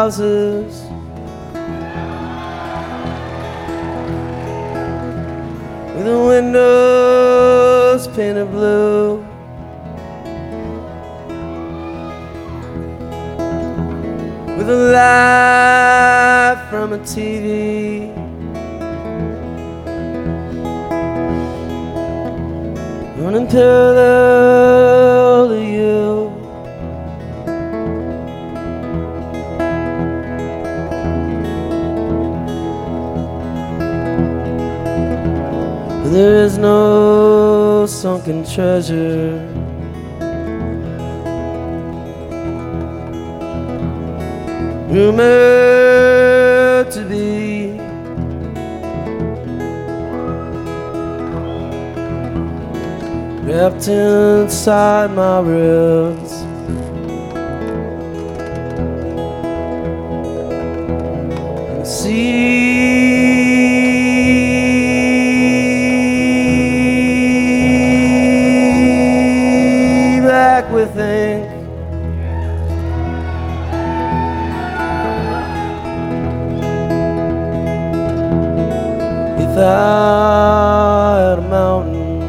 houses. With the windows painted blue. With a light from a TV. Running parallel to you. There is no sunken treasure. Rumored to be wrapped inside my ribs. And see black with ink. Without a mountain,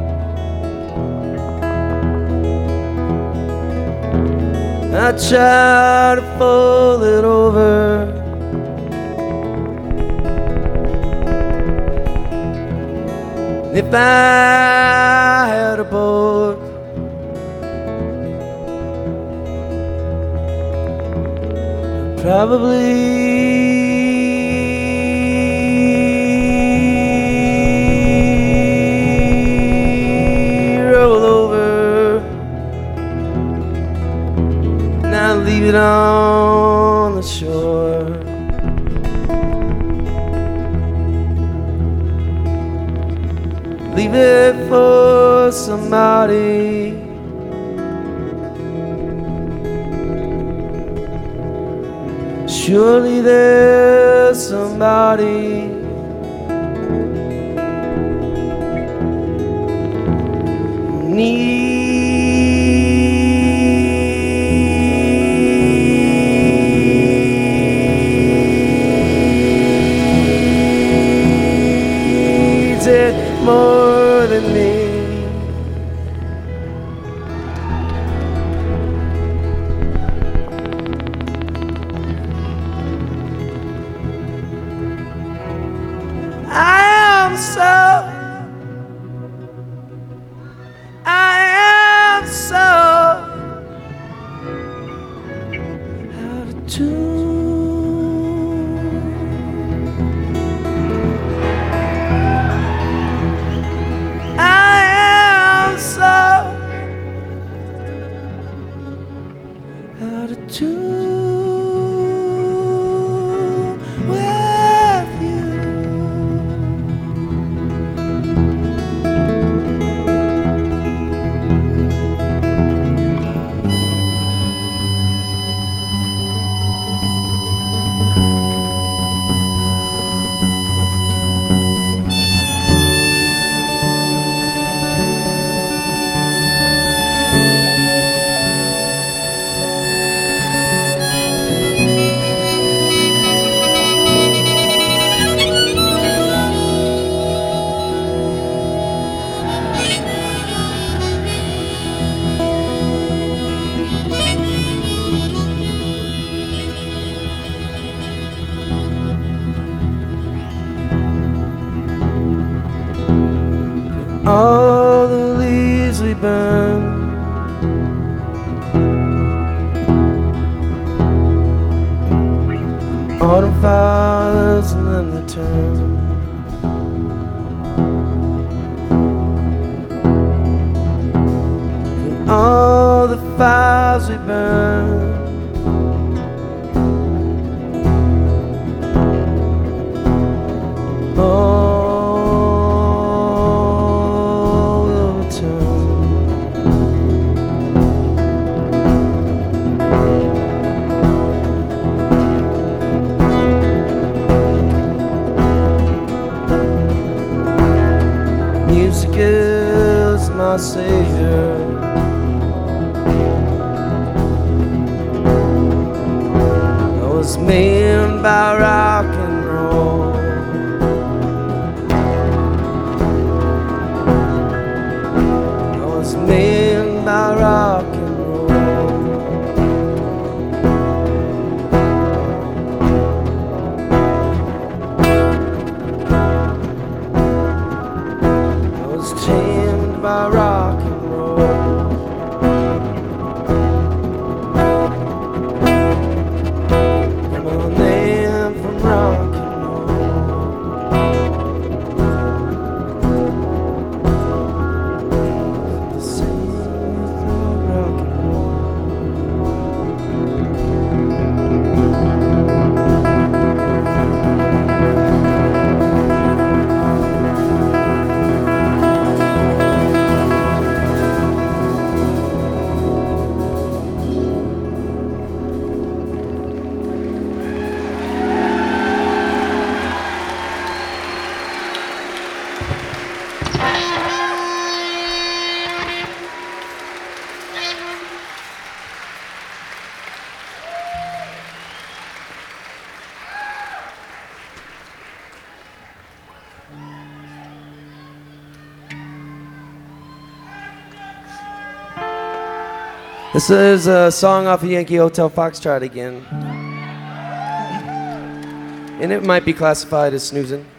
I try to fold it over. If I had a boat, I'd probably leave it on the shore. Leave it for somebody. Surely there's somebody who needs it more than me. I am so out of tune. Out of tune with you. All the leaves we burn, autumn fires and then they turn. And all the fires we burn, music is my savior. I was made by rock and roll. I was made by rock and roll. I was tamed by rock and roll. This is a song off of Yankee Hotel Foxtrot again. And it might be classified as snoozing.